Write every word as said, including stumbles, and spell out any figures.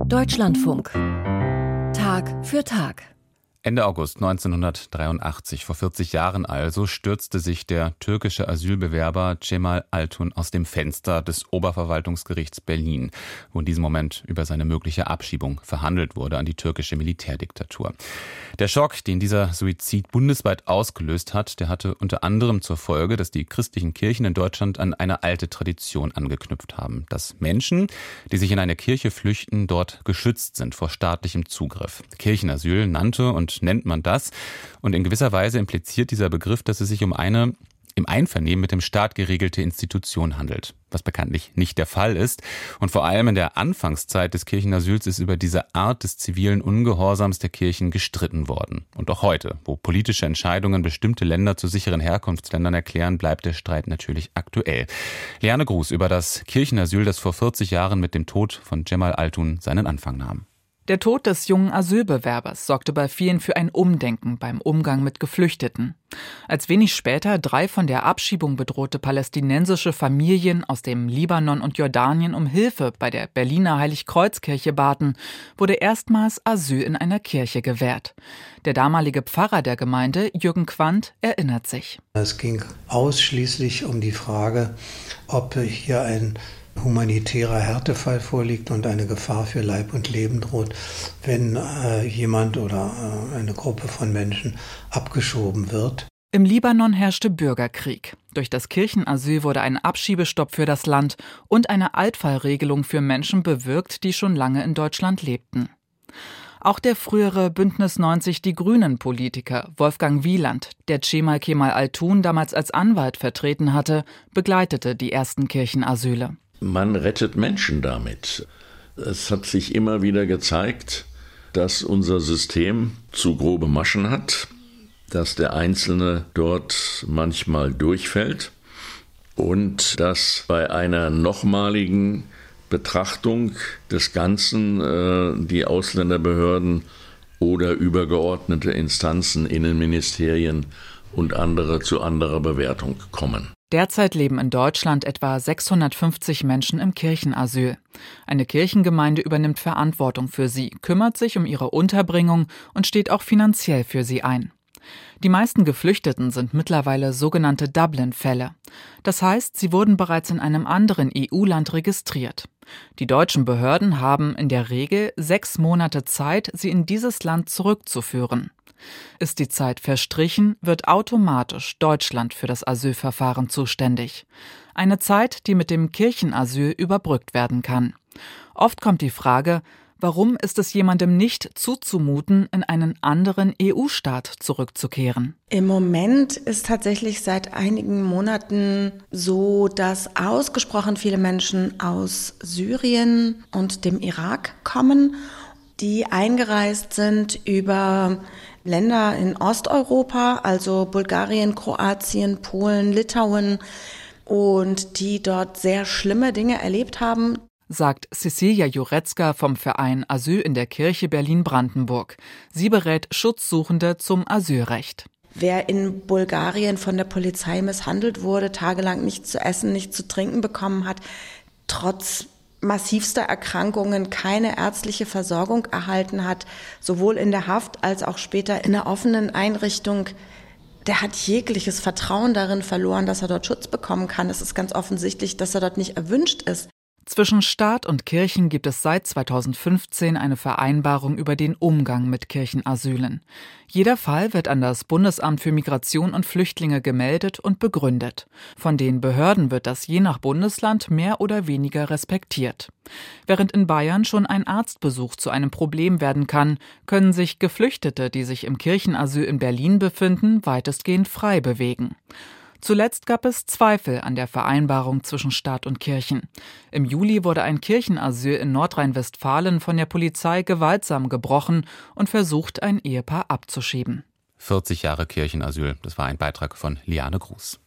Deutschlandfunk. Tag für Tag. Ende August neunzehnhundertdreiundachtzig, vor vierzig Jahren also, stürzte sich der türkische Asylbewerber Cemal Altun aus dem Fenster des Oberverwaltungsgerichts Berlin, wo in diesem Moment über seine mögliche Abschiebung verhandelt wurde an die türkische Militärdiktatur. Der Schock, den dieser Suizid bundesweit ausgelöst hat, der hatte unter anderem zur Folge, dass die christlichen Kirchen in Deutschland an eine alte Tradition angeknüpft haben, dass Menschen, die sich in eine Kirche flüchten, dort geschützt sind vor staatlichem Zugriff. Kirchenasyl nannte und nennt man das. Und in gewisser Weise impliziert dieser Begriff, dass es sich um eine im Einvernehmen mit dem Staat geregelte Institution handelt, was bekanntlich nicht der Fall ist. Und vor allem in der Anfangszeit des Kirchenasyls ist über diese Art des zivilen Ungehorsams der Kirchen gestritten worden. Und auch heute, wo politische Entscheidungen bestimmte Länder zu sicheren Herkunftsländern erklären, bleibt der Streit natürlich aktuell. Liane Gruß über das Kirchenasyl, das vor vierzig Jahren mit dem Tod von Cemal Altun seinen Anfang nahm. Der Tod des jungen Asylbewerbers sorgte bei vielen für ein Umdenken beim Umgang mit Geflüchteten. Als wenig später drei von der Abschiebung bedrohte palästinensische Familien aus dem Libanon und Jordanien um Hilfe bei der Berliner Heiligkreuzkirche baten, wurde erstmals Asyl in einer Kirche gewährt. Der damalige Pfarrer der Gemeinde, Jürgen Quandt, erinnert sich. Es ging ausschließlich um die Frage, ob hier ein humanitärer Härtefall vorliegt und eine Gefahr für Leib und Leben droht, wenn äh, jemand oder äh, eine Gruppe von Menschen abgeschoben wird. Im Libanon herrschte Bürgerkrieg. Durch das Kirchenasyl wurde ein Abschiebestopp für das Land und eine Altfallregelung für Menschen bewirkt, die schon lange in Deutschland lebten. Auch der frühere Bündnis neunzig Die Grünen-Politiker Wolfgang Wieland, der Cemal Kemal Altun damals als Anwalt vertreten hatte, begleitete die ersten Kirchenasyle. Man rettet Menschen damit. Es hat sich immer wieder gezeigt, dass unser System zu grobe Maschen hat, dass der Einzelne dort manchmal durchfällt und dass bei einer nochmaligen Betrachtung des Ganzen äh, die Ausländerbehörden oder übergeordnete Instanzen, Innenministerien und andere zu anderer Bewertung kommen. Derzeit leben in Deutschland etwa sechshundertfünfzig Menschen im Kirchenasyl. Eine Kirchengemeinde übernimmt Verantwortung für sie, kümmert sich um ihre Unterbringung und steht auch finanziell für sie ein. Die meisten Geflüchteten sind mittlerweile sogenannte Dublin-Fälle. Das heißt, sie wurden bereits in einem anderen E U-Land registriert. Die deutschen Behörden haben in der Regel sechs Monate Zeit, sie in dieses Land zurückzuführen. Ist die Zeit verstrichen, wird automatisch Deutschland für das Asylverfahren zuständig. Eine Zeit, die mit dem Kirchenasyl überbrückt werden kann. Oft kommt die Frage, warum ist es jemandem nicht zuzumuten, in einen anderen E U-Staat zurückzukehren? Im Moment ist tatsächlich seit einigen Monaten so, dass ausgesprochen viele Menschen aus Syrien und dem Irak kommen, die eingereist sind über Länder in Osteuropa, also Bulgarien, Kroatien, Polen, Litauen, und die dort sehr schlimme Dinge erlebt haben, sagt Cecilia Jurecka vom Verein Asyl in der Kirche Berlin-Brandenburg. Sie berät Schutzsuchende zum Asylrecht. Wer in Bulgarien von der Polizei misshandelt wurde, tagelang nichts zu essen, nichts zu trinken bekommen hat, trotz massivster Erkrankungen keine ärztliche Versorgung erhalten hat, sowohl in der Haft als auch später in der offenen Einrichtung, der hat jegliches Vertrauen darin verloren, dass er dort Schutz bekommen kann. Es ist ganz offensichtlich, dass er dort nicht erwünscht ist. Zwischen Staat und Kirchen gibt es seit zweitausendfünfzehn eine Vereinbarung über den Umgang mit Kirchenasylen. Jeder Fall wird an das Bundesamt für Migration und Flüchtlinge gemeldet und begründet. Von den Behörden wird das je nach Bundesland mehr oder weniger respektiert. Während in Bayern schon ein Arztbesuch zu einem Problem werden kann, können sich Geflüchtete, die sich im Kirchenasyl in Berlin befinden, weitestgehend frei bewegen. Zuletzt gab es Zweifel an der Vereinbarung zwischen Staat und Kirchen. Im Juli wurde ein Kirchenasyl in Nordrhein-Westfalen von der Polizei gewaltsam gebrochen und versucht, ein Ehepaar abzuschieben. vierzig Jahre Kirchenasyl, das war ein Beitrag von Liane Gruß.